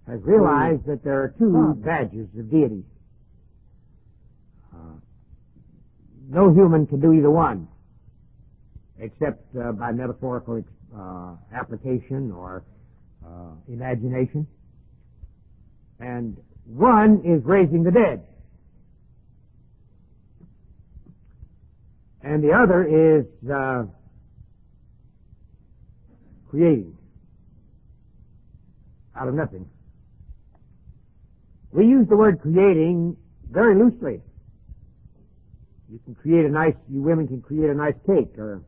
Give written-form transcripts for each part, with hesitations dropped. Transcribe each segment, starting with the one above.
has realized that there are two badges of deity. No human can do either one, except by metaphorical application or imagination. And one is raising the dead. And the other is creating out of nothing. We use the word creating very loosely. You women can create a nice cake or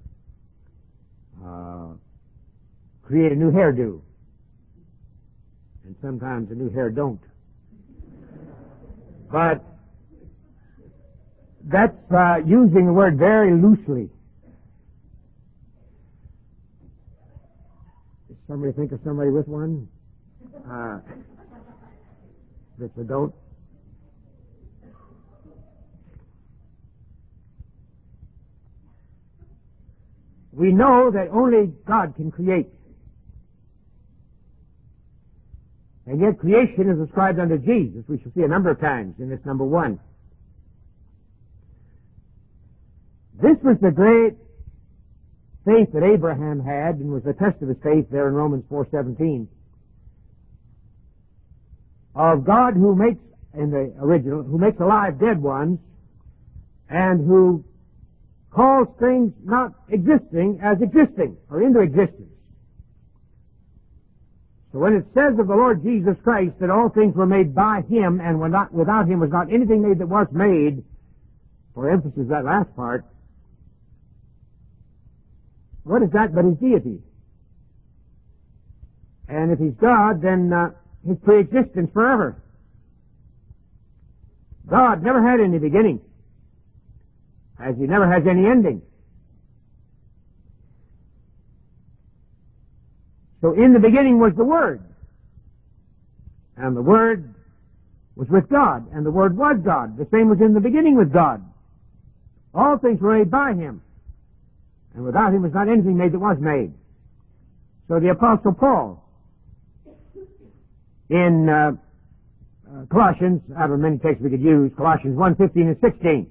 create a new hairdo. And sometimes a new hair don't. But that's using the word very loosely. Does somebody think of somebody with one? That's a don't? We know that only God can create. And yet creation is ascribed unto Jesus. We shall see a number of times in this number 1. This was the great faith that Abraham had and was the test of his faith there in Romans 4:17. Of God who makes, in the original, who makes alive dead ones and who calls things not existing as existing or into existence. So when it says of the Lord Jesus Christ that all things were made by Him and without Him was not anything made that was made, for emphasis that last part, what is that but His deity? And if He's God, then His pre-existence forever. God never had any beginning, as He never has any ending. So in the beginning was the Word, and the Word was with God, and the Word was God. The same was in the beginning with God. All things were made by Him, and without Him was not anything made that was made. So the Apostle Paul, in Colossians, out of many texts we could use, Colossians 1:15 and 16,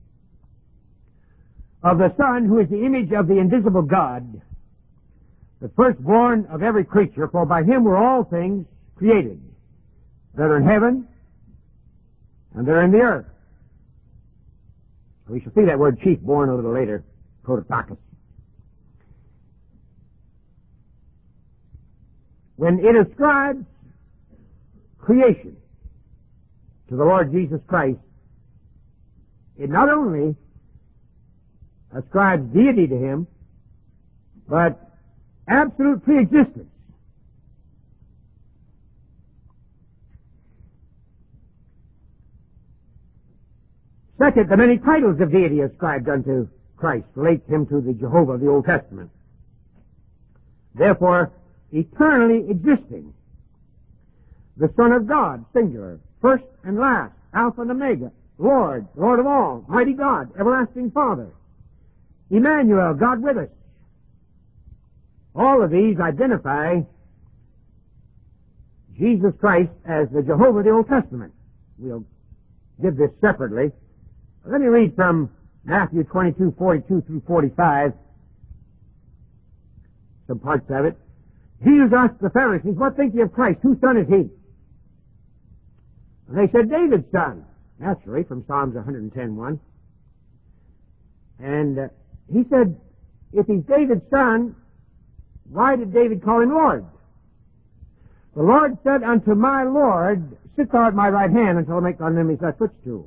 of the Son, who is the image of the invisible God, the firstborn of every creature, for by Him were all things created, that are in heaven and that are in the earth. We shall see that word chief born a little later, prototokos. When it ascribes creation to the Lord Jesus Christ, it not only ascribes deity to Him, but absolute pre-existence. Second, the many titles of deity ascribed unto Christ relate Him to the Jehovah of the Old Testament. Therefore, eternally existing, the Son of God, singular, first and last, Alpha and Omega, Lord, Lord of all, mighty God, everlasting Father, Emmanuel, God with us. All of these identify Jesus Christ as the Jehovah of the Old Testament. We'll give this separately. Let me read from Matthew 22:42 through 45, some parts of it. Jesus asked the Pharisees, "What think ye of Christ? Whose son is He?" And they said, "David's son." Naturally, from Psalms 110:1. And he said, if He's David's son, why did David call Him Lord? The Lord said unto my Lord, "Sit thou at my right hand until I make thine enemies thy footstool."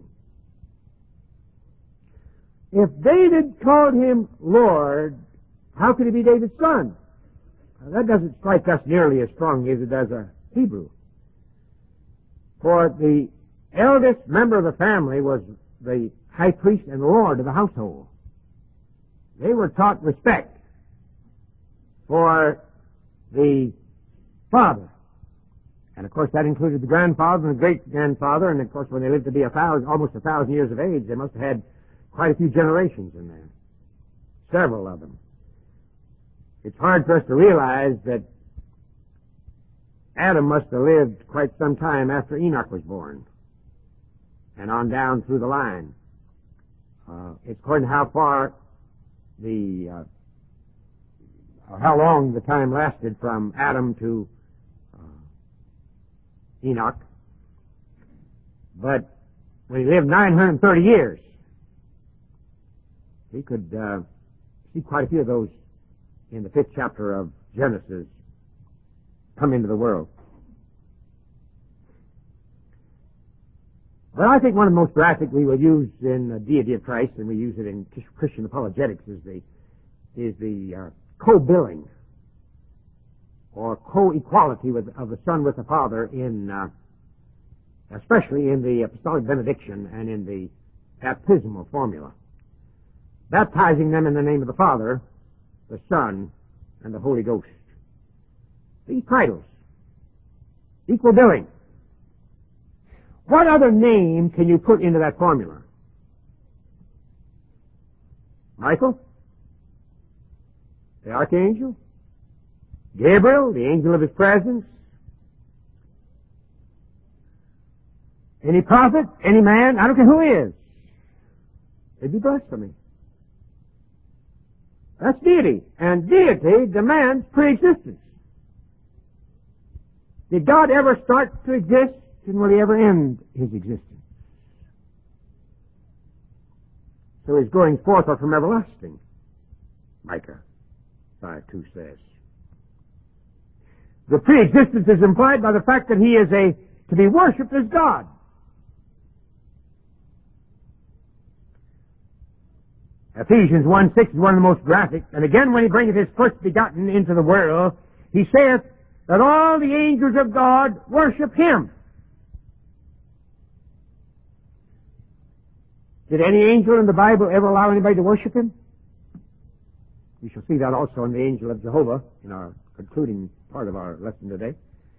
If David called Him Lord, how could He be David's son? Now, that doesn't strike us nearly as strongly as it does a Hebrew. For the eldest member of the family was the high priest and lord of the household. They were taught respect for the father. And of course that included the grandfather and the great-grandfather, and of course when they lived to be almost 1,000 years of age, they must have had quite a few generations in there. Several of them. It's hard for us to realize that Adam must have lived quite some time after Enoch was born, and on down through the line. It's according to how far how long the time lasted from Adam to Enoch. But when he lived 930 years, we could see quite a few of those in the 5th chapter of Genesis come into the world. But I think one of the most graphic we will use in the deity of Christ, and we use it in Christian apologetics, is the co-billing or co-equality of the Son with the Father especially in the apostolic benediction and in the baptismal formula, baptizing them in the name of the Father, the Son, and the Holy Ghost. These titles, equal billing. What other name can you put into that formula? Michael? The archangel? Gabriel, the angel of his presence? Any prophet? Any man? I don't care who he is. It'd be blasphemy. That's deity. And deity demands pre-existence. Did God ever start to exist, and will he ever end his existence? So his going forth are from everlasting, Micah 5:2 says. The pre-existence is implied by the fact that he is to be worshipped as God. Ephesians 1:6 is one of the most graphic. And again, when he bringeth his first begotten into the world, he saith that all the angels of God worship him. Did any angel in the Bible ever allow anybody to worship him? We shall see that also in the angel of Jehovah in our concluding part of our lesson today.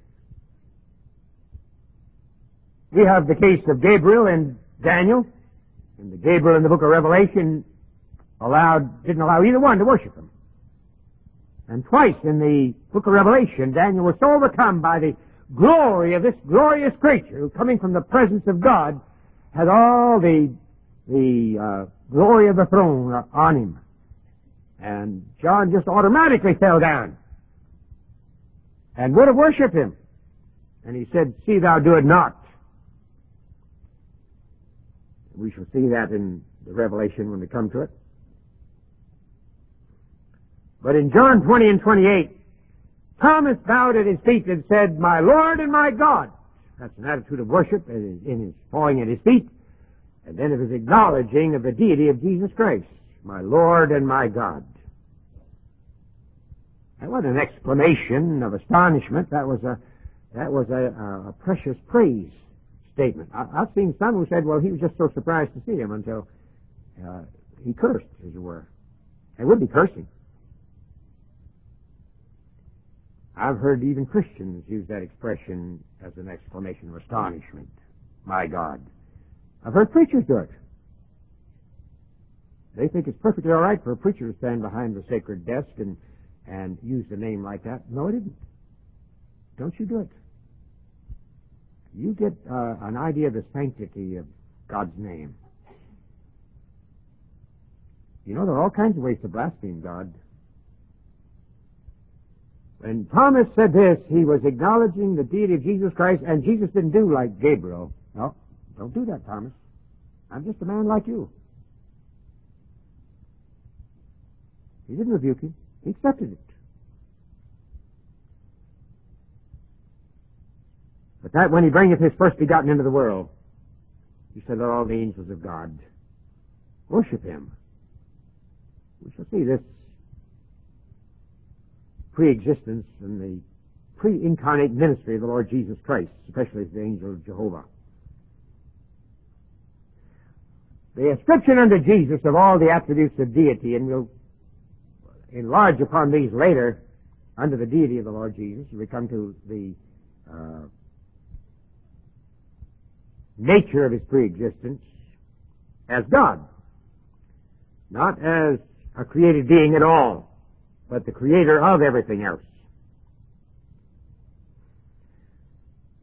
We have the case of Gabriel and Daniel. And the Gabriel in the book of Revelation didn't allow either one to worship him. And twice in the book of Revelation, Daniel was so overcome by the glory of this glorious creature who, coming from the presence of God, had all the glory of the throne on him. And John just automatically fell down and would have worshipped him. And he said, "See thou do it not." We shall see that in the Revelation when we come to it. But in John 20 and 28, Thomas bowed at his feet and said, "My Lord and my God." That's an attitude of worship in his falling at his feet, and then of his acknowledging of the deity of Jesus Christ. My Lord and my God. That wasn't an exclamation of astonishment. That was a precious praise statement. I've seen some who said, well, he was just so surprised to see him until he cursed, as it were. It would be cursing. I've heard even Christians use that expression as an exclamation of astonishment. My God. I've heard preachers do it. They think it's perfectly all right for a preacher to stand behind the sacred desk and use the name like that. No, it isn't. Don't you do it. You get an idea of the sanctity of God's name. You know, there are all kinds of ways to blaspheme God. When Thomas said this, he was acknowledging the deity of Jesus Christ, and Jesus didn't do like Gabriel. No, don't do that, Thomas. I'm just a man like you. He didn't rebuke him. He accepted it. But that when he bringeth his first begotten into the world, he said, let all the angels of God worship him. We shall see this pre-existence and the pre-incarnate ministry of the Lord Jesus Christ, especially as the angel of Jehovah. The ascription unto Jesus of all the attributes of deity, and we'll enlarge upon these later under the deity of the Lord Jesus. We come to the nature of his pre-existence as God, not as a created being at all, but the creator of everything else.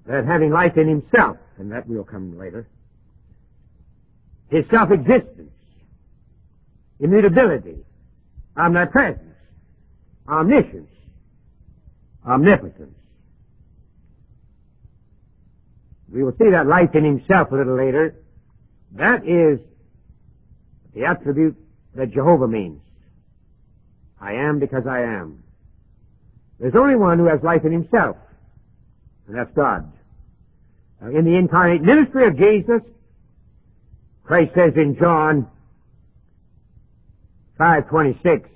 that having life in himself, and that will come later, his self-existence, immutability, omnipresence, omniscience, omnipotence. We will see that life in himself a little later. That is the attribute that Jehovah means. I am because I am. There's only one who has life in himself, and that's God. Now, in the incarnate ministry of Jesus, Christ says in John 5:26,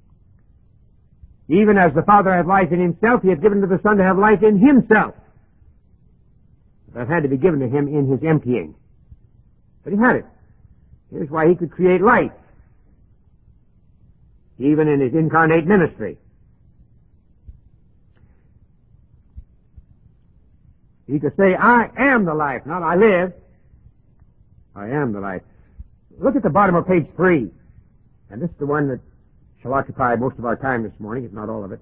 even as the Father hath life in himself, he hath given to the Son to have life in himself. That had to be given to him in his emptying. But he had it. Here's why he could create life, even in his incarnate ministry. He could say, I am the life, not I live. I am the life. Look at the bottom of page 3. And this is the one that shall occupy most of our time this morning, if not all of it.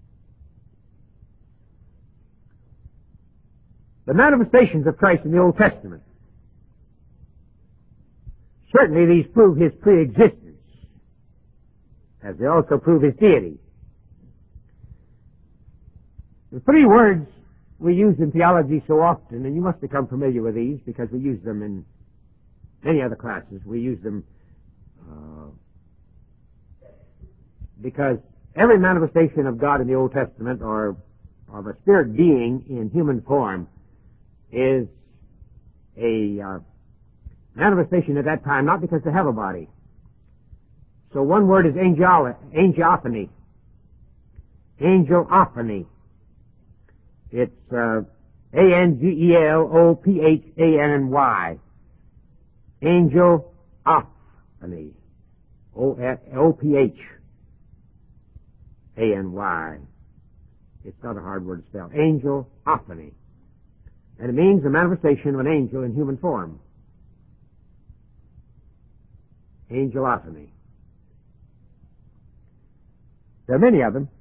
The manifestations of Christ in the Old Testament. Certainly these prove his pre-existence, as they also prove his deity. The three words we use in theology so often, and you must become familiar with these because we use them in many other classes. We use them because every manifestation of God in the Old Testament, or of a spirit being in human form, is a manifestation at that time, not because they have a body. So one word is angelophany. Angelophany. It's Angelophany. Angelophany. Ophany. It's not a hard word to spell. Angelophany. And it means the manifestation of an angel in human form. Angelophany. There are many of them.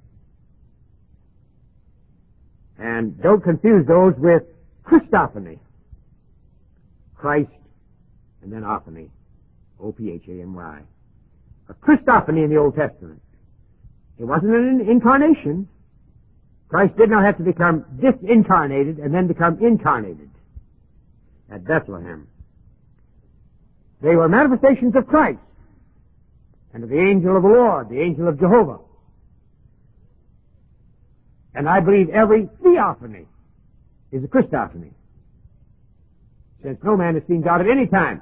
And don't confuse those with Christophany. Christ and then ophany. Ophany. A Christophany in the Old Testament. It wasn't an incarnation. Christ did not have to become disincarnated and then become incarnated at Bethlehem. They were manifestations of Christ and of the angel of the Lord, the angel of Jehovah. And I believe every theophany is a Christophany, since no man has seen God at any time.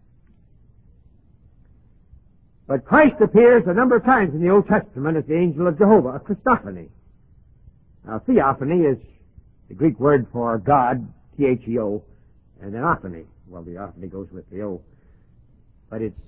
But Christ appears a number of times in the Old Testament as the angel of Jehovah, a Christophany. Now, theophany is the Greek word for God, Theo, and then ophany. Well, the ophany goes with the O. But it's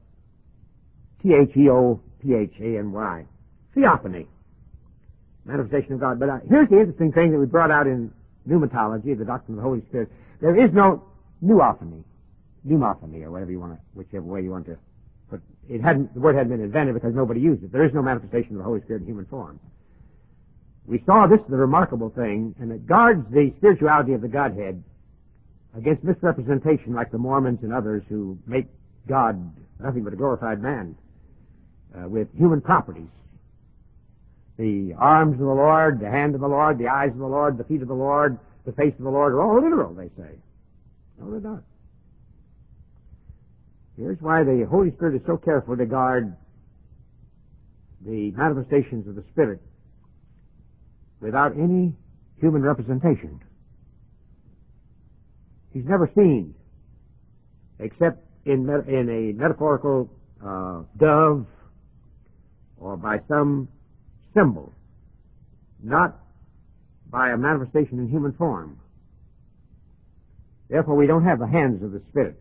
Theophany. Theophany. Manifestation of God. But here's the interesting thing that we brought out in pneumatology, the doctrine of the Holy Spirit. There is no pneumophany, or whatever you want to, whichever way you want to put it. The word hadn't been invented because nobody used it. There is no manifestation of the Holy Spirit in human form. We saw this is the remarkable thing, and it guards the spirituality of the Godhead against misrepresentation like the Mormons and others who make God nothing but a glorified man with human properties. The arms of the Lord, the hand of the Lord, the eyes of the Lord, the feet of the Lord, the face of the Lord are all literal, they say. No, they're not. Here's why the Holy Spirit is so careful to guard the manifestations of the Spirit without any human representation. He's never seen, except in a metaphorical dove or by some symbol, not by a manifestation in human form. Therefore, we don't have the hands of the Spirit.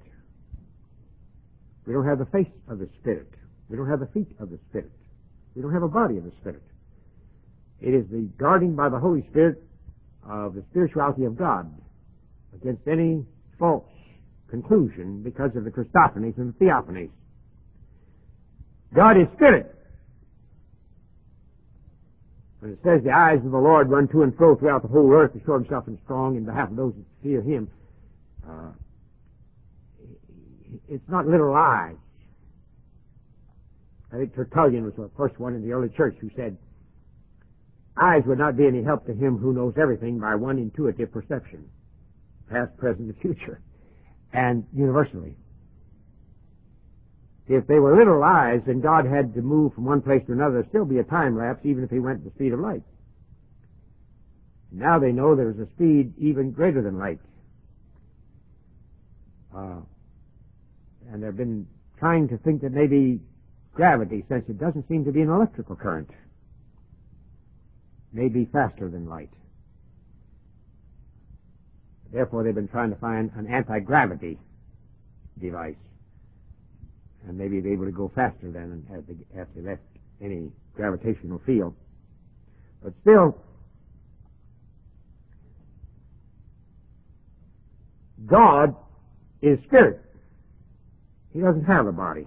We don't have the face of the Spirit. We don't have the feet of the Spirit. We don't have a body of the Spirit. It is the guarding by the Holy Spirit of the spirituality of God against any false conclusion because of the Christophanies and the Theophanies. God is Spirit. When it says the eyes of the Lord run to and fro throughout the whole earth to show himself strong in behalf of those that fear him, it's not literal eyes. I think Tertullian was the first one in the early church who said, eyes would not be any help to him who knows everything by one intuitive perception, past, present, and future, and universally. If they were literal eyes, then God had to move from one place to another. There'd still be a time lapse, even if he went at the speed of light. Now they know there's a speed even greater than light. And they've been trying to think that maybe gravity, since it doesn't seem to be an electrical current, may be faster than light. Therefore, they've been trying to find an anti-gravity device, and maybe be able to go faster than as they left any gravitational field. But still, God is spirit. He doesn't have a body.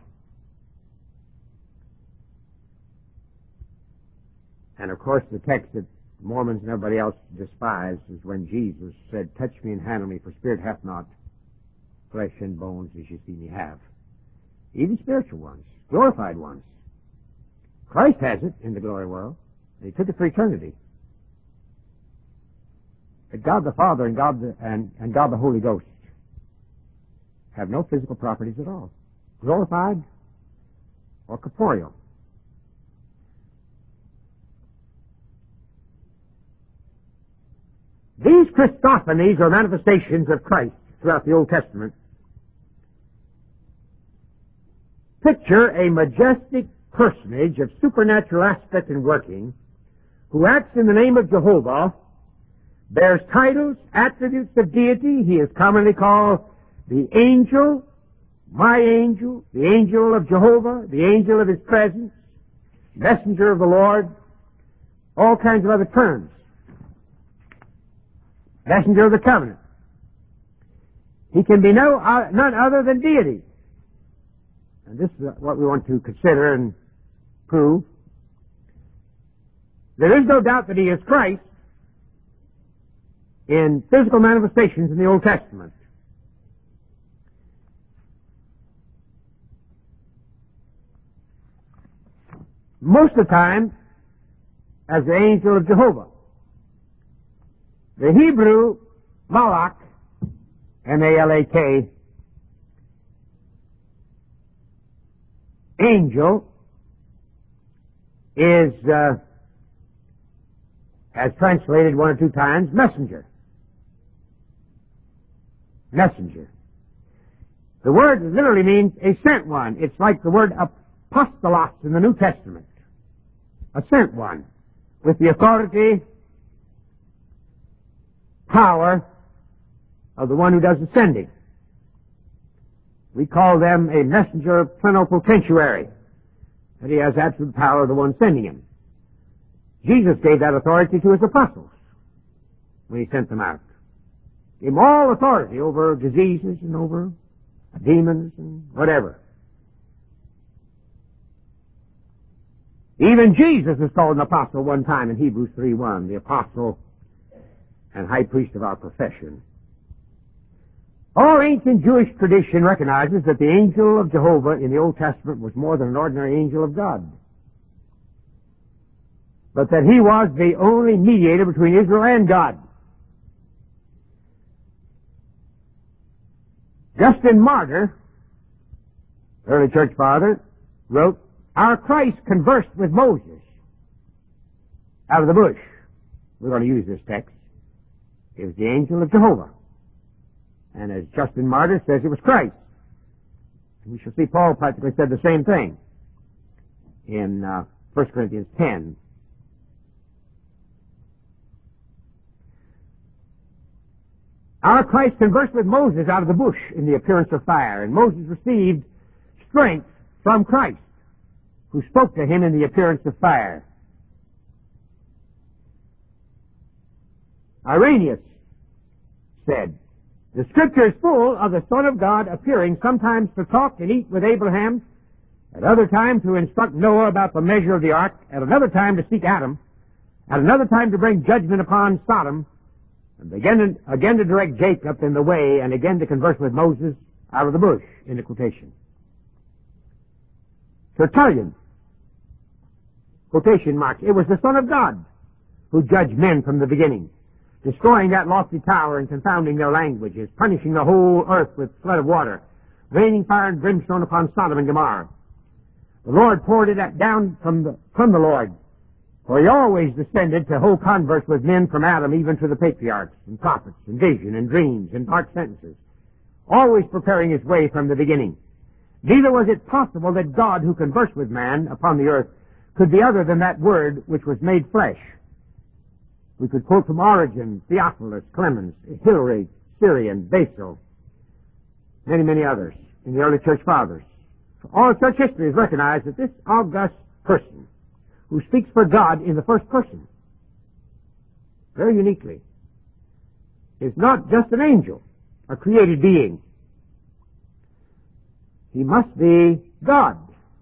And of course, the text that Mormons and everybody else despise is when Jesus said, touch me and handle me, for spirit hath not flesh and bones as you see me have. Even spiritual ones, glorified ones. Christ has it in the glory world. And he took it for eternity. But God the Father and God the Holy Ghost have no physical properties at all, glorified or corporeal. These Christophanies, or manifestations of Christ throughout the Old Testament, picture a majestic personage of supernatural aspect and working, who acts in the name of Jehovah, bears titles, attributes of deity. He is commonly called the angel, my angel, the angel of Jehovah, the angel of his presence, messenger of the Lord, all kinds of other terms. Messenger of the covenant. He can be none other than deity. And this is what we want to consider and prove. There is no doubt that he is Christ in physical manifestations in the Old Testament. Most of the time, as the angel of Jehovah. The Hebrew Malak, M-A-L-A-K, angel, is, as translated one or two times, messenger. Messenger. The word literally means a sent one. It's like the word apostolos in the New Testament. A sent one, with the authority, power of the one who does the sending. We call them a messenger plenipotentiary, that he has absolute power of the one sending him. Jesus gave that authority to his apostles when he sent them out. Gave them all authority over diseases and over demons and whatever. Even Jesus is called an apostle one time in Hebrews 3:1, the apostle and high priest of our profession. All ancient Jewish tradition recognizes that the angel of Jehovah in the Old Testament was more than an ordinary angel of God, but that he was the only mediator between Israel and God. Justin Martyr, early church father, wrote, our Christ conversed with Moses out of the bush. We're going to use this text. It was the angel of Jehovah. And as Justin Martyr says, it was Christ. And we shall see Paul practically said the same thing in 1 Corinthians 10. Our Christ conversed with Moses out of the bush in the appearance of fire, and Moses received strength from Christ, who spoke to him in the appearance of fire. Irenaeus said, the Scripture is full of the Son of God appearing sometimes to talk and eat with Abraham, at other time to instruct Noah about the measure of the ark, at another time to seek Adam, At another time to bring judgment upon Sodom, and again to direct Jacob in the way, and again to converse with Moses out of the bush, in the quotation. Tertullian, quotation marks, it was the Son of God who judged men from the beginning, destroying that lofty tower and confounding their languages, punishing the whole earth with flood of water, raining fire and brimstone upon Sodom and Gomorrah. The Lord poured it down from the Lord, for he always descended to hold converse with men from Adam even to the patriarchs, and prophets, and vision, and dreams, and dark sentences, always preparing his way from the beginning. Neither was it possible that God, who conversed with man upon the earth, could be other than that Word which was made flesh. We could quote from Origen, Theophilus, Clemens, Hilary, Syrian, Basil, many others in the early church fathers. All of church history has recognized that this august person, who speaks for God in the first person, very uniquely, is not just an angel, a created being. He must be God.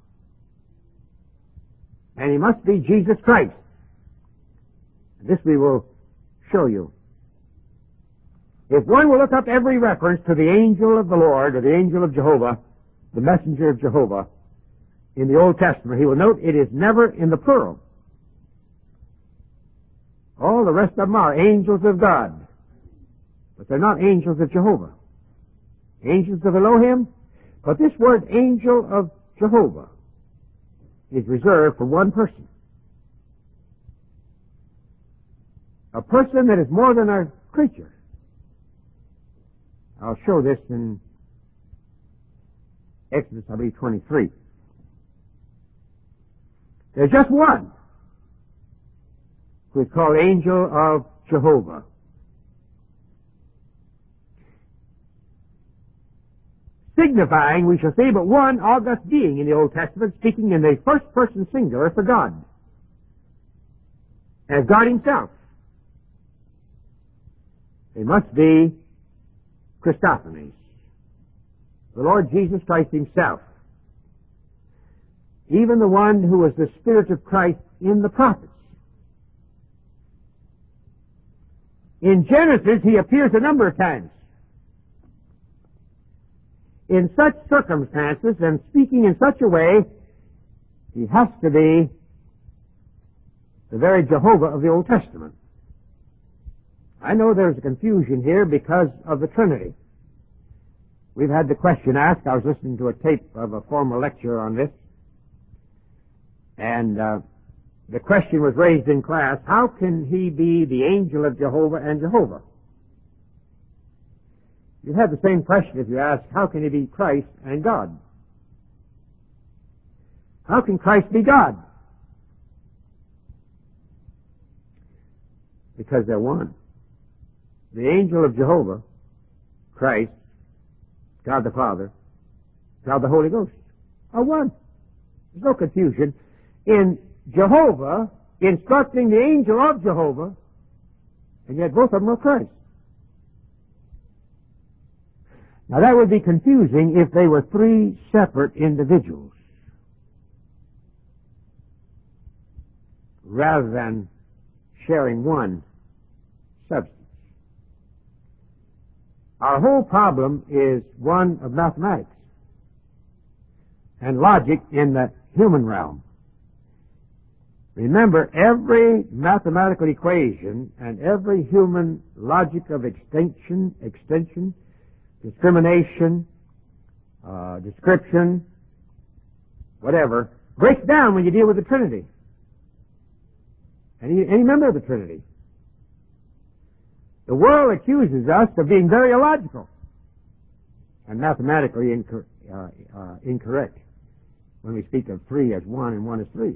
And he must be Jesus Christ. This we will show you. If one will look up every reference to the angel of the Lord, or the angel of Jehovah, the messenger of Jehovah, in the Old Testament, he will note it is never in the plural. All the rest of them are angels of God, but they're not angels of Jehovah. Angels of Elohim, but this word angel of Jehovah is reserved for one person. A person that is more than a creature. I'll show this in Exodus, I believe, 23. There's just one who is called angel of Jehovah. Signifying, we shall say, but one august being in the Old Testament, speaking in the first person singular for God, as God himself. It must be Christophanies, the Lord Jesus Christ himself, even the one who was the Spirit of Christ in the prophets. In Genesis, he appears a number of times. In such circumstances and speaking in such a way, he has to be the very Jehovah of the Old Testament. I know there's a confusion here because of the Trinity. We've had the question asked. I was listening to a tape of a former lecture on this, and the question was raised in class, how can he be the angel of Jehovah and Jehovah? You have the same question if you ask, how can he be Christ and God? How can Christ be God? Because they're one. The angel of Jehovah, Christ, God the Father, God the Holy Ghost, are one. There's no confusion in Jehovah instructing the angel of Jehovah, and yet both of them are Christ. Now that would be confusing if they were three separate individuals, rather than sharing one substance. Our whole problem is one of mathematics and logic in the human realm. Remember, every mathematical equation and every human logic of extension, discrimination, description, whatever, breaks down when you deal with the Trinity. Any member of the Trinity. The world accuses us of being very illogical and mathematically incorrect when we speak of three as one and one as three.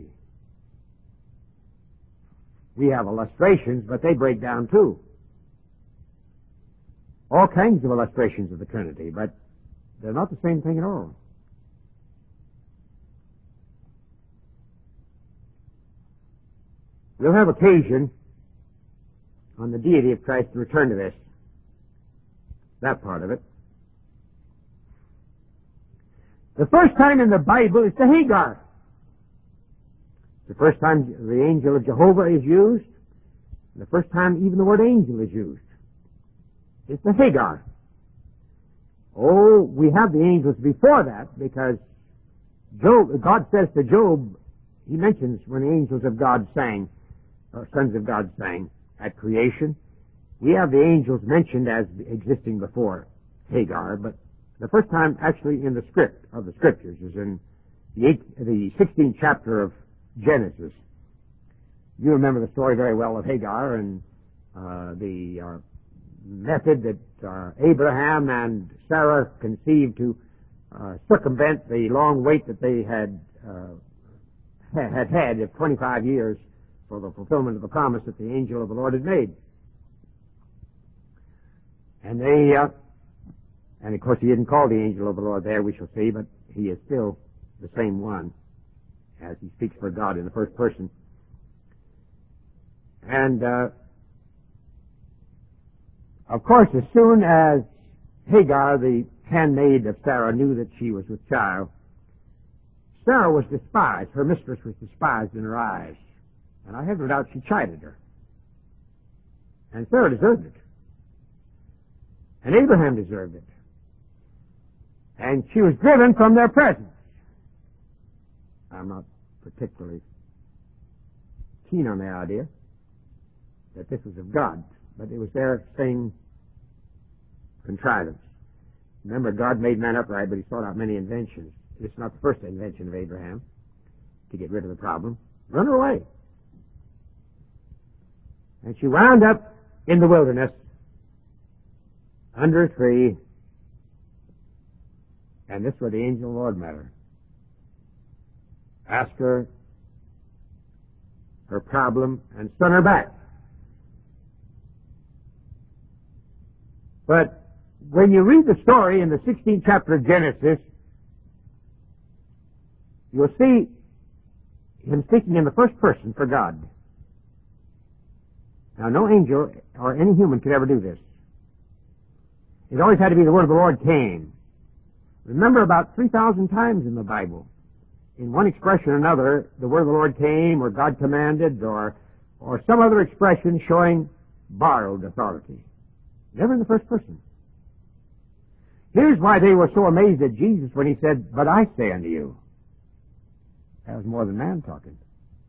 We have illustrations, but they break down too. All kinds of illustrations of the Trinity, but they're not the same thing at all. We'll have occasion on the deity of Christ to return to this, that part of it. The first time in the Bible is to Hagar. The first time the angel of Jehovah is used, The first time even the word angel is used. It's the Hagar. Oh, we have the angels before that because God says to Job, he mentions when the angels of God sang, or sons of God sang at creation. We have the angels mentioned as existing before Hagar, but the first time actually in the script of the scriptures is in the 16th chapter of Genesis. You remember the story very well of Hagar and the method that Abraham and Sarah conceived to circumvent the long wait that they had of 25 years for the fulfillment of the promise that the angel of the Lord had made. And and of course he didn't call the angel of the Lord there, we shall see, but he is still the same one as he speaks for God in the first person. And of course, as soon as Hagar, the handmaid of Sarah, knew that she was with child, Sarah was despised. Her mistress was despised in her eyes. And I have no doubt she chided her. And Sarah deserved it. And Abraham deserved it. And she was driven from their presence. I'm not particularly keen on the idea that this was of God, but it was their same contrivance. Remember, God made man upright, but he sought out many inventions. This is not the first invention of Abraham to get rid of the problem. Run her away. And she wound up in the wilderness under a tree, and this is where the angel of the Lord met her. Asked her her problem and sent her back. But when you read the story in the 16th chapter of Genesis, you'll see him speaking in the first person for God. Now, no angel or any human could ever do this. It always had to be the word of the Lord came. Remember, about 3,000 times in the Bible, in one expression or another, the word of the Lord came, or God commanded, or some other expression showing borrowed authority. Never in the first person. Here's why they were so amazed at Jesus when he said, "But I say unto you." That was more than man talking.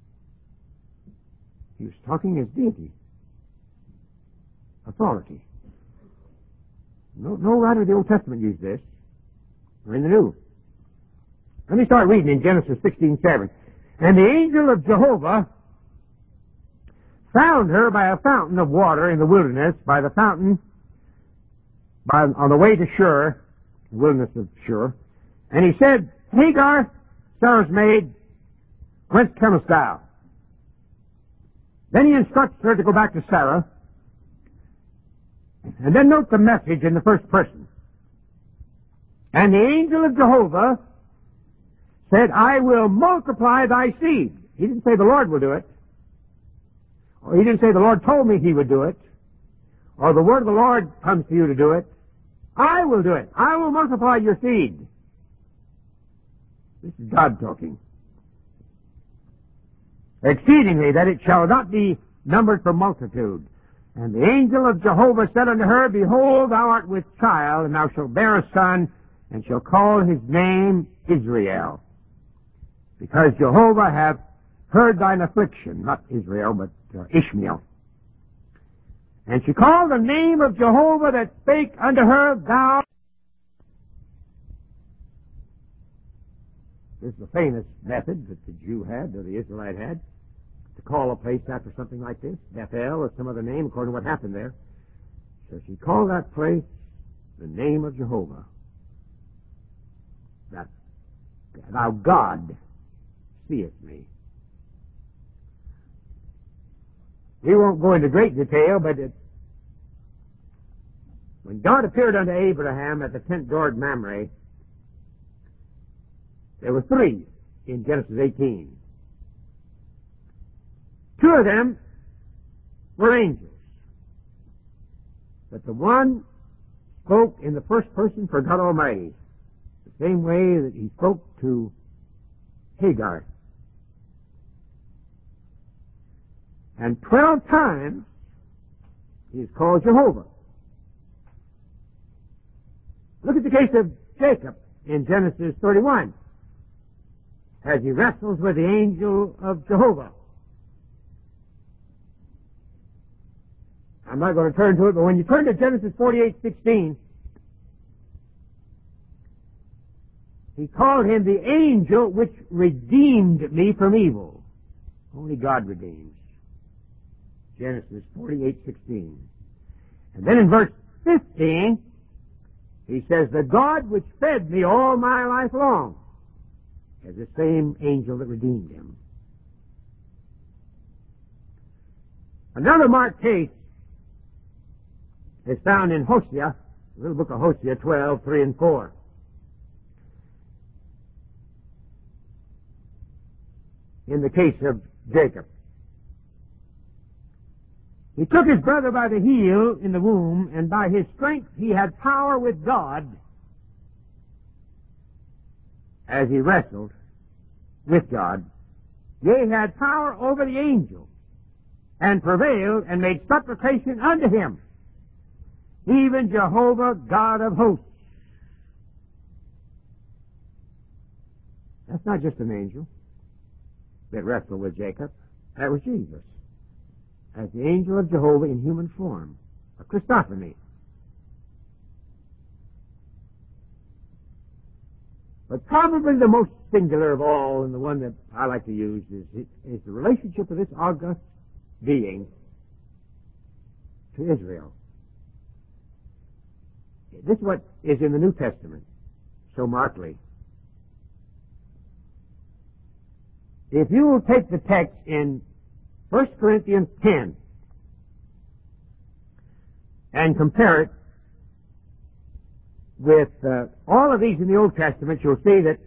He was talking as deity. Authority. No writer of the Old Testament used this. Or in the New. Let me start reading in Genesis 16:7. And the angel of Jehovah found her by a fountain of water in the wilderness, by the fountain on the way to Shur, the wilderness of Shur. And he said, "Hagar, Sarah's maid, whence comest thou?" Then he instructs her to go back to Sarah. And then note the message in the first person. And the angel of Jehovah said, "I will multiply thy seed." He didn't say the Lord will do it. Or he didn't say the Lord told me he would do it. Or the word of the Lord comes to you to do it. I will do it. I will multiply your seed. This is God talking. Exceedingly, that it shall not be numbered for multitude. And the angel of Jehovah said unto her, "Behold, thou art with child, and thou shalt bear a son, and shall call his name Israel. Because Jehovah hath heard thine affliction," not Israel, but Ishmael. "And she called the name of Jehovah that spake unto her, Thou." This is the famous method that the Jew had, or the Israelite had, to call a place after something like this, Bethel or some other name, according to what happened there. So she called that place the name of Jehovah. That thou God seest me. We won't go into great detail, but when God appeared unto Abraham at the tent door at Mamre, there were three in Genesis 18. Two of them were angels. But the one spoke in the first person for God Almighty, the same way that he spoke to Hagar. And 12 times He is called Jehovah. Look at the case of Jacob in Genesis 31, as he wrestles with the angel of Jehovah. I'm not going to turn to it, but when you turn to Genesis 48:16, he called him the angel which redeemed me from evil. Only God redeems. Genesis 48:16. And then in verse 15, he says, the God which fed me all my life long, as the same angel that redeemed him. Another marked case is found in Hosea, the little book of Hosea 12:3 and 4. In the case of Jacob. He took his brother by the heel in the womb, and by his strength he had power with God as he wrestled with God. Yea, he had power over the angel, and prevailed and made supplication unto him, even Jehovah God of hosts. That's not just an angel that wrestled with Jacob. That was Jesus, as the angel of Jehovah in human form, a Christophany. But probably the most singular of all, and the one that I like to use, is the relationship of this august being to Israel. This is what is in the New Testament so markedly. If you will take the text in 1 Corinthians 10 and compare it with all of these in the Old Testament, you'll see that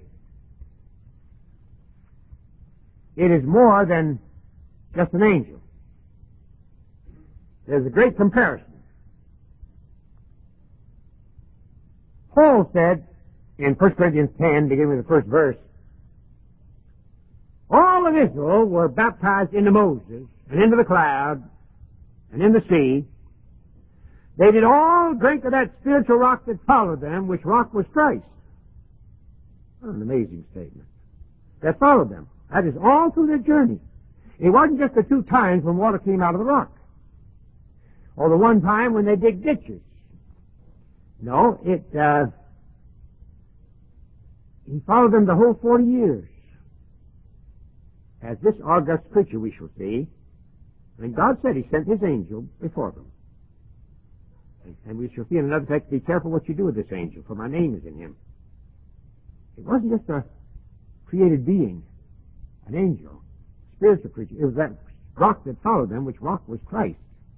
it is more than just an angel. There's a great comparison. Paul said in 1 Corinthians 10, beginning with the first verse, all of Israel were baptized into Moses and into the cloud and in the sea. They did all drink of that spiritual rock that followed them, which rock was Christ. What an amazing statement. That followed them. That is all through their journey. It wasn't just the 2 times when water came out of the rock, or the 1 time when they dig ditches. No, he followed them the whole 40 years. As this august creature we shall see, and God said he sent his angel before them. And we shall see in another text, be careful what you do with this angel, for my name is in him. It wasn't just a created being, an angel, spiritual creature. It was that rock that followed them, which rock was Christ.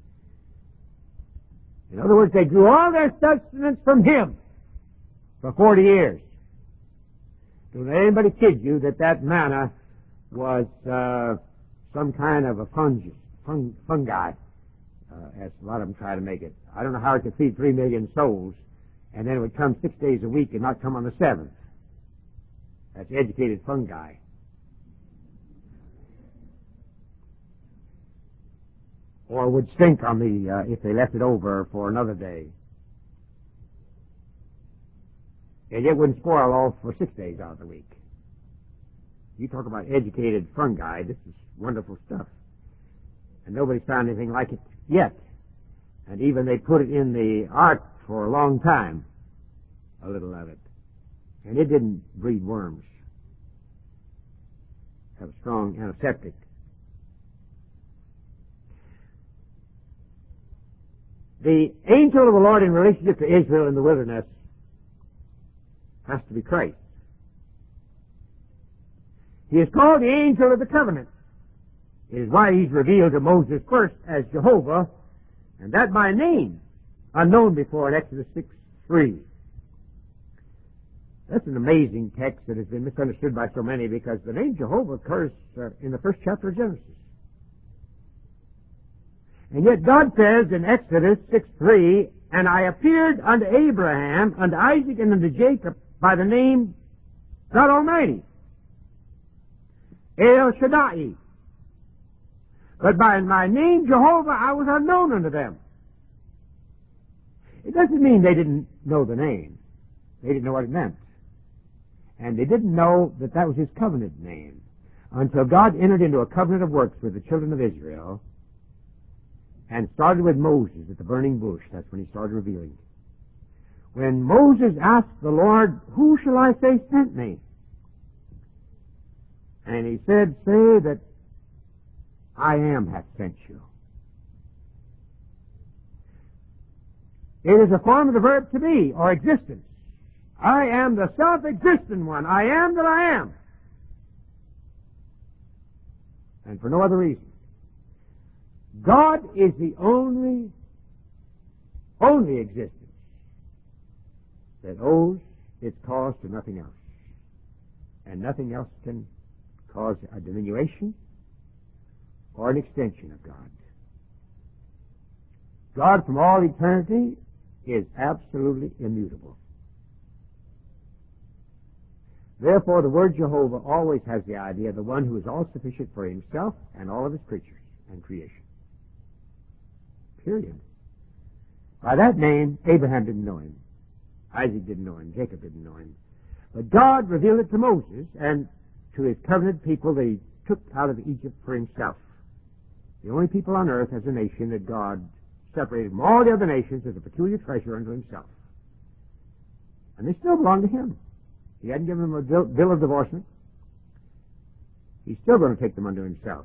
In other words, they drew all their sustenance from him for 40 years. Don't let anybody kid you that manna was some kind of a fungi, as a lot of them try to make it. I don't know how it could feed 3 million souls, and then it would come 6 days a week and not come on the 7th. That's educated fungi. Or would stink on if they left it over for another day. And it wouldn't spoil all for 6 days out of the week. You talk about educated fungi, this is wonderful stuff. And nobody's found anything like it yet. And even they put it in the ark for a long time, a little of it. And it didn't breed worms. Have a strong antiseptic. The angel of the Lord in relationship to Israel in the wilderness has to be Christ. He is called the angel of the covenant. It is why he's revealed to Moses first as Jehovah, and that by name, unknown before in Exodus 6:3. That's an amazing text that has been misunderstood by so many, because the name Jehovah occurs in the first chapter of Genesis. And yet God says in Exodus 6:3, and I appeared unto Abraham, unto Isaac, and unto Jacob by the name God Almighty, El Shaddai. But by my name Jehovah I was unknown unto them. It doesn't mean they didn't know the name. They didn't know what it meant. And they didn't know that that was his covenant name until God entered into a covenant of works with the children of Israel and started with Moses at the burning bush. That's when he started revealing. When Moses asked the Lord, "Who shall I say sent me?" And he said, "Say that I am hath sent you." It is a form of the verb to be, or existence. I am the self-existent one. I am that I am. And for no other reason. God is the only existence that owes its cause to nothing else. And nothing else can cause a diminution or an extension of God. God from all eternity is absolutely immutable. Therefore, the word Jehovah always has the idea of the one who is all-sufficient for himself and all of his creatures and creation. Period. By that name, Abraham didn't know him. Isaac didn't know him. Jacob didn't know him. But God revealed it to Moses and to his covenant people that he took out of Egypt for himself. The only people on earth as a nation that God separated from all the other nations as a peculiar treasure unto himself. And they still belong to him. He hadn't given them a bill of divorcement. He's still going to take them unto himself.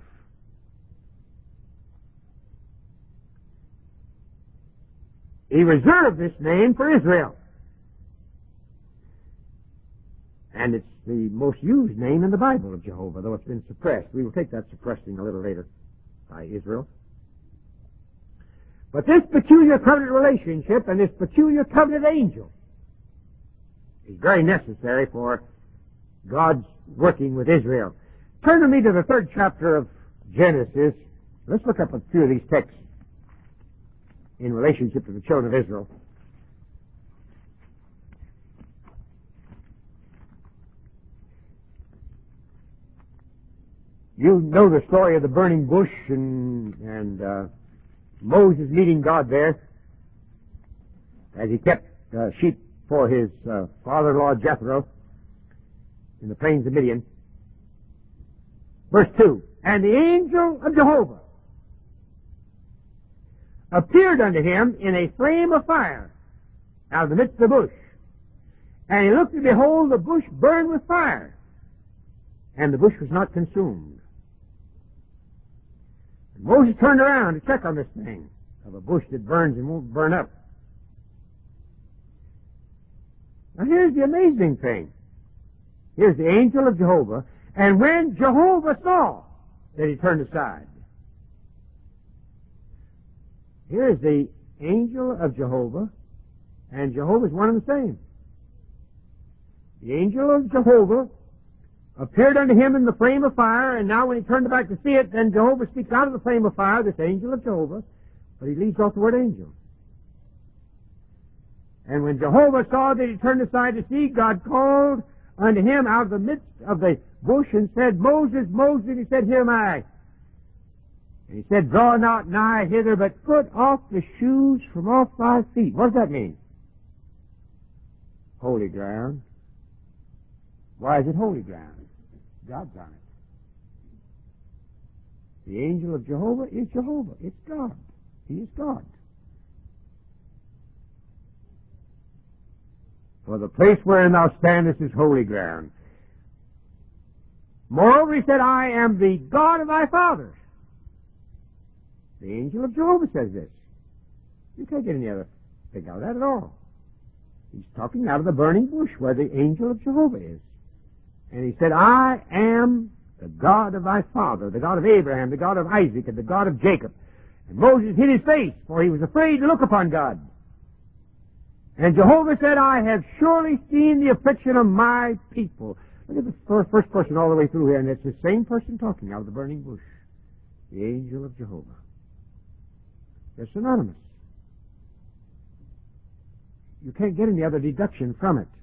He reserved this name for Israel. And it's the most used name in the Bible of Jehovah, though it's been suppressed. We will take that suppressing a little later by Israel. But this peculiar covenant relationship and this peculiar covenant angel is very necessary for God's working with Israel. Turn with me to the 3rd chapter of Genesis. Let's look up a few of these texts in relationship to the children of Israel. You know the story of the burning bush and Moses meeting God there as he kept sheep for his father-in-law Jethro in the plains of Midian. Verse 2, "And the angel of Jehovah appeared unto him in a flame of fire out of the midst of the bush. And he looked, and behold, the bush burned with fire, and the bush was not consumed." And Moses turned around to check on this thing of a bush that burns and won't burn up. Now here's the amazing thing. Here's the angel of Jehovah, and when Jehovah saw that he turned aside. Here's the angel of Jehovah, and Jehovah is one and the same. The angel of Jehovah appeared unto him in the flame of fire, and now when he turned back to see it, then Jehovah speaks out of the flame of fire, this angel of Jehovah, but he leaves off the word angel. And when Jehovah saw that he turned aside to see, God called unto him out of the midst of the bush and said, "Moses, Moses," and he said, "Here am I." And he said, "Draw not nigh hither, but put off the shoes from off thy feet." What does that mean? Holy ground. Why is it holy ground? God's on it. The angel of Jehovah is Jehovah. It's God. He is God. For the place wherein thou standest is holy ground. Moreover, he said, "I am the God of thy fathers." The angel of Jehovah says this. You can't get any other thing out of that at all. He's talking out of the burning bush where the angel of Jehovah is. And he said, "I am the God of thy father, the God of Abraham, the God of Isaac, and the God of Jacob." And Moses hid his face, for he was afraid to look upon God. And Jehovah said, "I have surely seen the affliction of my people." Look at the first person all the way through here, and it's the same person talking out of the burning bush. The angel of Jehovah. They're synonymous. You can't get any other deduction from it.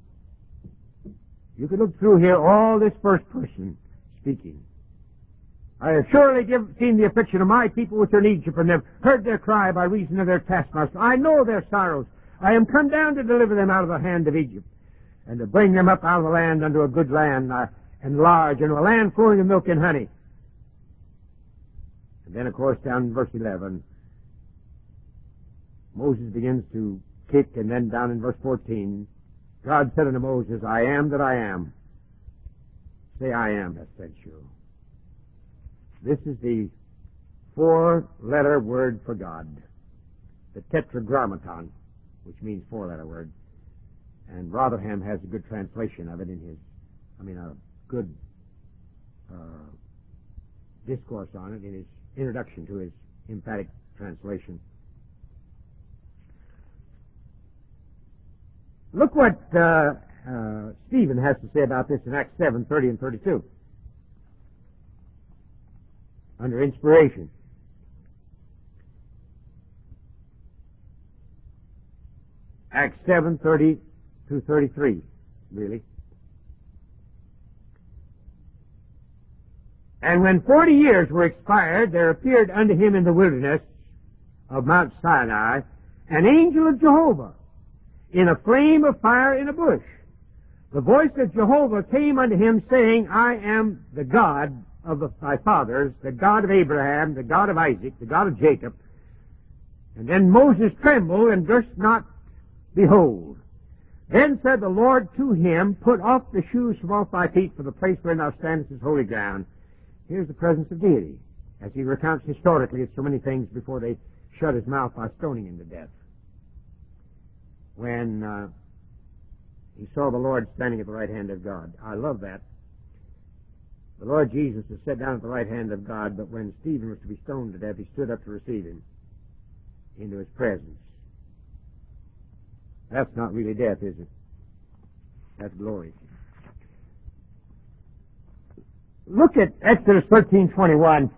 You could look through here all this first person speaking. I have surely seen the affliction of my people which are in Egypt, and have heard their cry by reason of their taskmaster. I know their sorrows. I am come down to deliver them out of the hand of Egypt, and to bring them up out of the land unto a good land, and large, and a land flowing with milk and honey. And then, of course, down in verse 11, Moses begins to kick, and then down in verse 14, God said unto Moses, I am that I am. Say, I am, hath sent you. This is the four-letter word for God, the tetragrammaton, which means four-letter word. And Rotherham has a good translation of it in his, a good discourse on it in his introduction to his emphatic translation. Look what Stephen has to say about this in Acts 7, 30 and 32. Under inspiration. Acts 7, 30 through 33, really. And when 40 years were expired, there appeared unto him in the wilderness of Mount Sinai an angel of Jehovah, in a flame of fire in a bush. The voice of Jehovah came unto him, saying, I am the God of thy fathers, the God of Abraham, the God of Isaac, the God of Jacob. And then Moses trembled and durst not behold. Then said the Lord to him, Put off the shoes from off thy feet, for the place wherein thou standest is holy ground. Here's the presence of deity, as he recounts historically of so many things before they shut his mouth by stoning him to death. When he saw the Lord standing at the right hand of God. I love that. The Lord Jesus is set down at the right hand of God, but when Stephen was to be stoned to death, he stood up to receive him into his presence. That's not really death, is it? That's glory. Look at Exodus 13:21.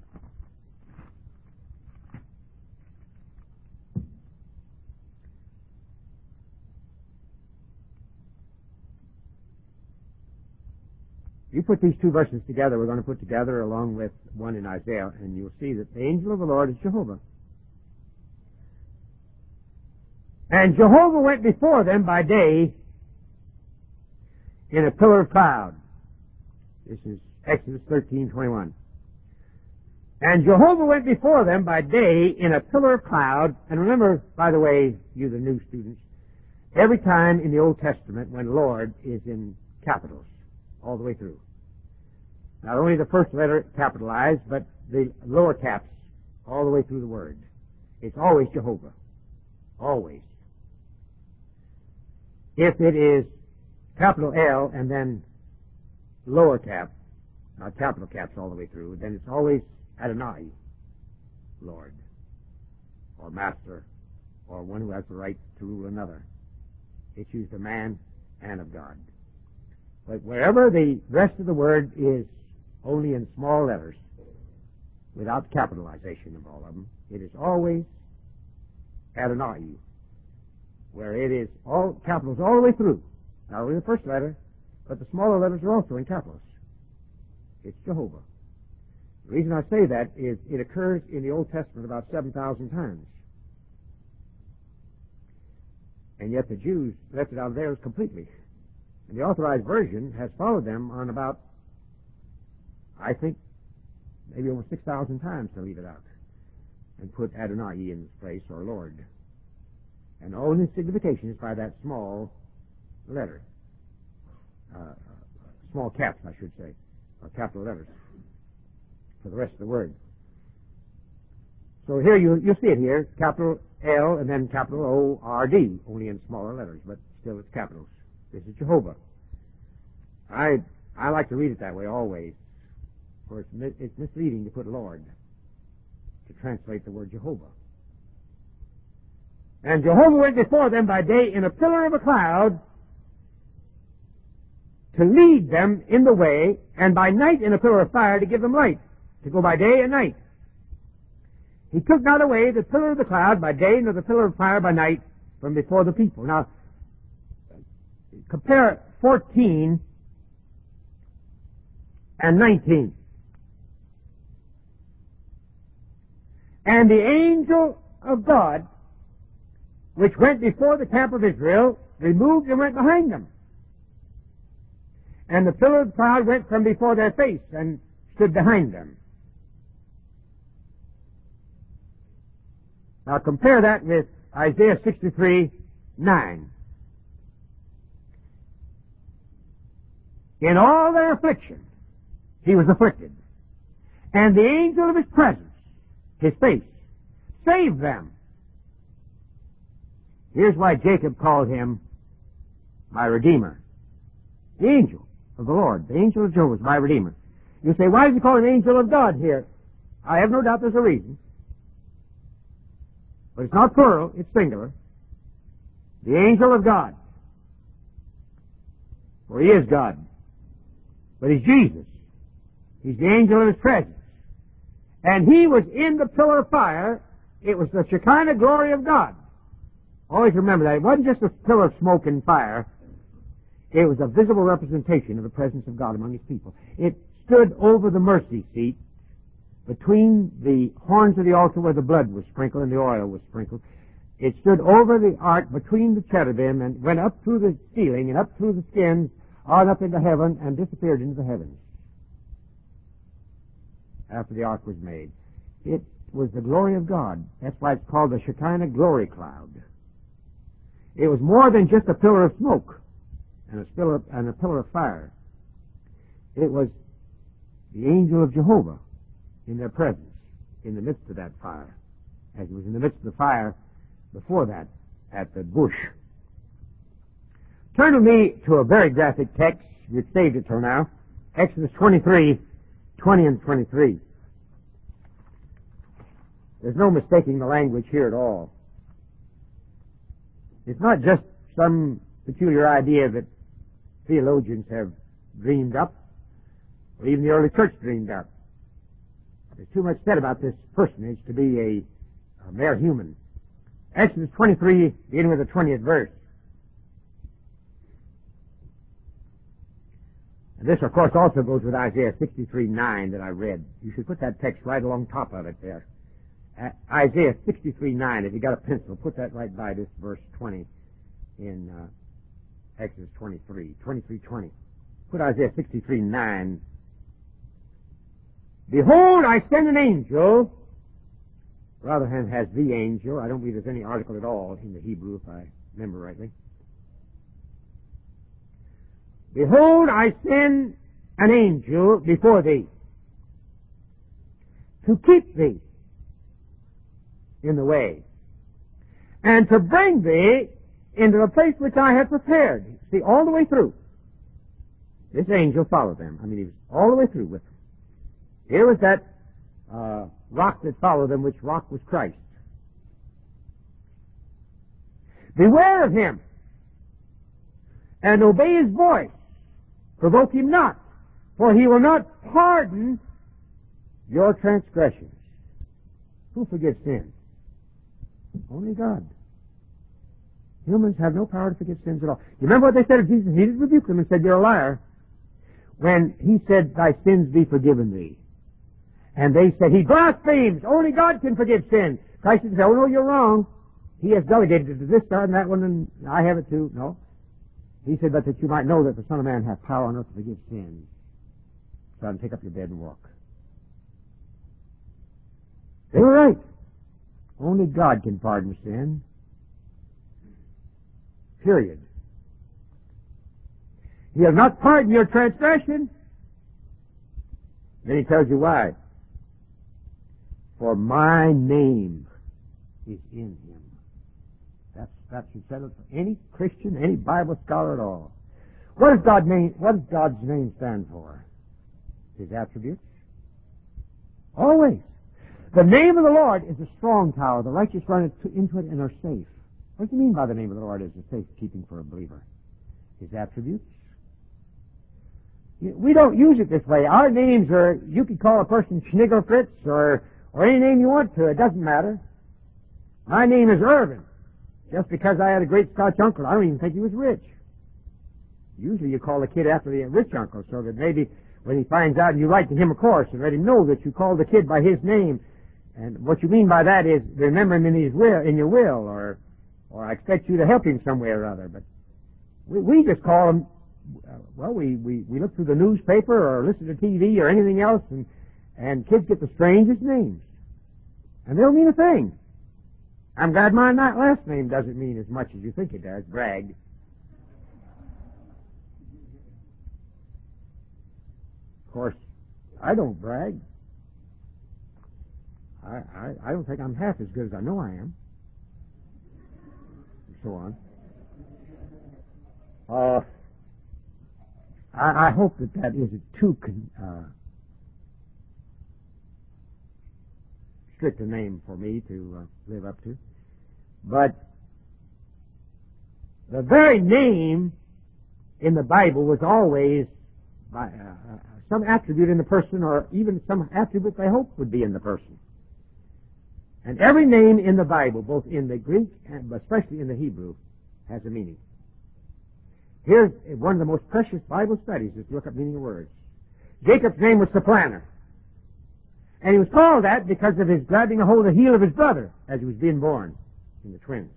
You put these two verses together, we're going to put together along with one in Isaiah, and you'll see that the angel of the Lord is Jehovah. And Jehovah went before them by day in a pillar of cloud. This is Exodus 13:21. And Jehovah went before them by day in a pillar of cloud. And remember, by the way, you the new students, every time in the Old Testament when Lord is in capitals, all the way through. Not only the first letter capitalized, but the lower caps all the way through the word. It's always Jehovah. Always. If it is capital L and then lower cap, not capital caps all the way through, then it's always Adonai, Lord, or Master, or one who has the right to rule another. It's used of man and of God. But wherever the rest of the word is only in small letters, without capitalization of all of them, it is always Adonai, where it is all capitals all the way through. Not only the first letter, but the smaller letters are also in capitals. It's Jehovah. The reason I say that is it occurs in the Old Testament about 7,000 times. And yet the Jews left it out of theirs completely. And the Authorized Version has followed them on about, I think, maybe over 6,000 times to leave it out and put Adonai in its place, or Lord. And the only signification is by that small letter. Small caps, I should say, or capital letters for the rest of the word. So here you'll see it here, capital L and then capital O-R-D, only in smaller letters, but still it's capitals. This is Jehovah. I like to read it that way always. Of course, it's misleading to put Lord to translate the word Jehovah. And Jehovah went before them by day in a pillar of a cloud to lead them in the way, and by night in a pillar of fire to give them light, to go by day and night. He took not away the pillar of the cloud by day, nor the pillar of fire by night from before the people. Now, compare 14 and 19. And the angel of God, which went before the camp of Israel, removed and went behind them. And the pillar of cloud went from before their face and stood behind them. Now compare that with Isaiah 63:9. In all their affliction, he was afflicted. And the angel of his presence, his face, saved them. Here's why Jacob called him my Redeemer. The angel of the Lord, the angel of Jehovah is my Redeemer. You say, why does he call him angel of God here? I have no doubt there's a reason. But it's not plural, it's singular. The angel of God. For he is God. But he's Jesus. He's the angel of his presence. And he was in the pillar of fire. It was the Shekinah glory of God. Always remember that. It wasn't just a pillar of smoke and fire. It was a visible representation of the presence of God among his people. It stood over the mercy seat between the horns of the altar where the blood was sprinkled and the oil was sprinkled. It stood over the ark between the cherubim and went up through the ceiling and up through the skins, on up into heaven and disappeared into the heavens after the ark was made. It was the glory of God. That's why it's called the Shekinah glory cloud. It was more than just a pillar of smoke and a pillar of fire. It was the angel of Jehovah in their presence, in the midst of that fire, as it was in the midst of the fire before that at the bush. Turn with me to a very graphic text. We've saved it till now. Exodus 23:20 and 23. There's no mistaking the language here at all. It's not just some peculiar idea that theologians have dreamed up, or even the early church dreamed up. There's too much said about this personage to be a mere human. Exodus 23, beginning with the 20th verse. And this, of course, also goes with Isaiah 63:9 that I read. You should put that text right along top of it there. Isaiah 63:9, if you got a pencil, put that right by this verse 20 in Exodus 23:20. Put Isaiah 63:9. Behold, I send an angel. Rotherham has the angel. I don't believe there's any article at all in the Hebrew, if I remember rightly. Behold, I send an angel before thee to keep thee in the way and to bring thee into the place which I have prepared. See, all the way through. This angel followed them. I mean, he was all the way through with them. Here was that rock that followed them, which rock was Christ. Beware of him and obey his voice. Provoke him not, for he will not pardon your transgressions. Who forgives sins? Only God. Humans have no power to forgive sins at all. You remember what they said of Jesus? He didn't rebuke them and said, you're a liar. When he said, thy sins be forgiven thee. And they said, he blasphemes. Only God can forgive sin. Christ didn't say, oh no, you're wrong. He has delegated it to this God and that one, and I have it too. No. He said, but that you might know that the Son of Man hath power on earth to forgive sins. Son, take up your bed and walk. They were right. Only God can pardon sin. Period. He'll not pardon your transgression. Then he tells you why. For my name is in him. That should settle for any Christian, any Bible scholar at all. What does God's name stand for? His attributes? Always. The name of the Lord is a strong tower. The righteous run into it and are safe. What do you mean by the name of the Lord is a safekeeping for a believer? His attributes? We don't use it this way. Our names are, you could call a person Schnigger-Fritz or any name you want to. It doesn't matter. My name is Irvin. Just because I had a great Scotch uncle, I don't even think he was rich. Usually you call the kid after the rich uncle, so that maybe when he finds out and you write to him, of course, and let him know that you called the kid by his name, And what you mean by that is remember him in his will, in your will, or I expect you to help him some way or other. But we just call him, we look through the newspaper or listen to TV or anything else, and kids get the strangest names. And they don't mean a thing. I'm glad my last name doesn't mean as much as you think it does, Bragg. Of course, I don't brag. I don't think I'm half as good as I know I am. And so on. I hope that isn't too strict a name for me to live up to. But the very name in the Bible was always by some attribute in the person, or even some attribute they hope would be in the person. And every name in the Bible, both in the Greek and especially in the Hebrew, has a meaning. Here's one of the most precious Bible studies, is to look up meaning of words. Jacob's name was Supplanter. And he was called that because of his grabbing a hold of the heel of his brother as he was being born in the twins.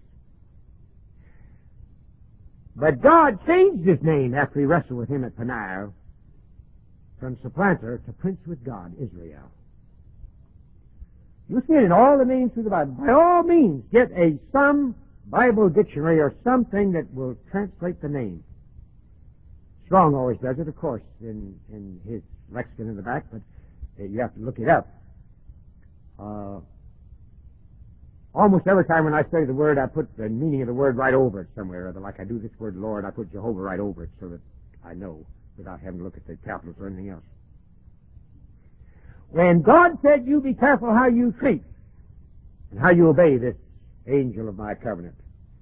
But God changed his name after he wrestled with him at Peniel from Supplanter to Prince with God, Israel. You see it in all the names through the Bible. By all means, get some Bible dictionary or something that will translate the name. Strong always does it, of course, in his lexicon in the back, but you have to look it up. Almost every time when I study the word, I put the meaning of the word right over it somewhere. Like I do this word Lord, I put Jehovah right over it so that I know without having to look at the capitals or anything else. When God said, you be careful how you treat and how you obey this angel of my covenant,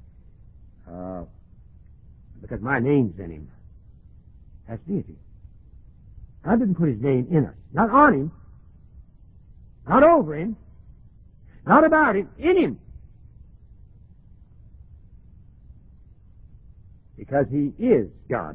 because my name's in him, that's deity. God didn't put his name in us, not on him, not over him, not about him, in him. Because he is God.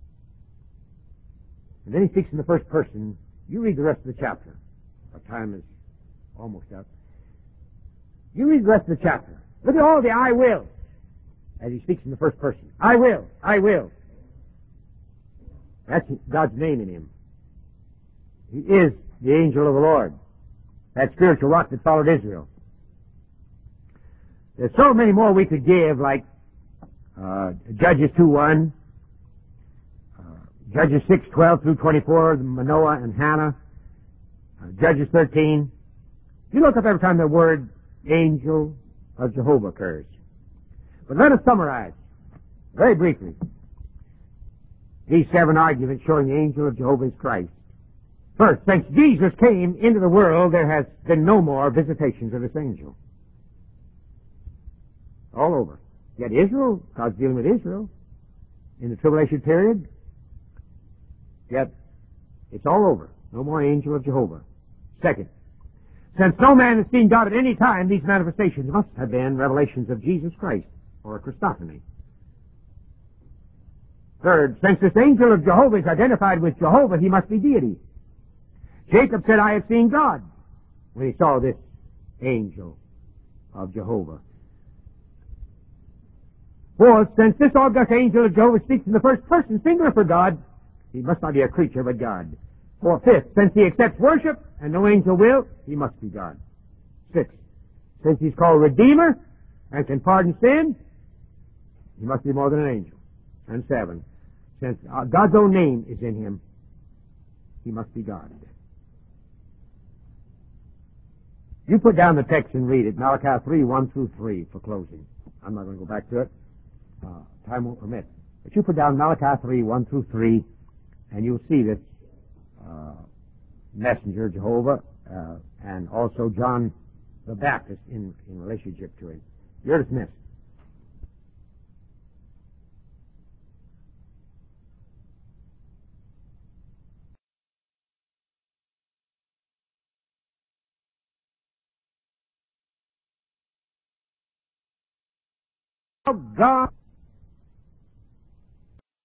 And then he speaks in the first person. You read the rest of the chapter. Our time is almost up. You read the rest of the chapter. Look at all the I will as he speaks in the first person. I will, I will. That's God's name in him. He is the angel of the Lord. That spiritual rock that followed Israel. There's so many more we could give, like Judges 2:1, Judges 6:12 through 24, Manoah and Hannah, Judges 13. You look up every time the word angel of Jehovah occurs. But let us summarize very briefly these 7 arguments showing the angel of Jehovah is Christ. First, since Jesus came into the world, there has been no more visitations of this angel. All over. Yet Israel, God's dealing with Israel in the tribulation period. Yet it's all over. No more angel of Jehovah. Second, since no man has seen God at any time, these manifestations must have been revelations of Jesus Christ, or a Christophany. Third, since this angel of Jehovah is identified with Jehovah, he must be deity. Jacob said, I have seen God, when he saw this angel of Jehovah. Fourth, since this august angel of Jehovah speaks in the first person singular for God, he must not be a creature but God. Fifth, since he accepts worship and no angel will, he must be God. Sixth, since he's called Redeemer and can pardon sin, he must be more than an angel. And 7, since God's own name is in him, he must be God. You put down the text and read it, Malachi 3:1 through 3 for closing. I'm not going to go back to it. Time won't permit. But you put down Malachi 3:1 through 3, and you'll see this messenger of Jehovah, and also John the Baptist in relationship to him. You're dismissed. God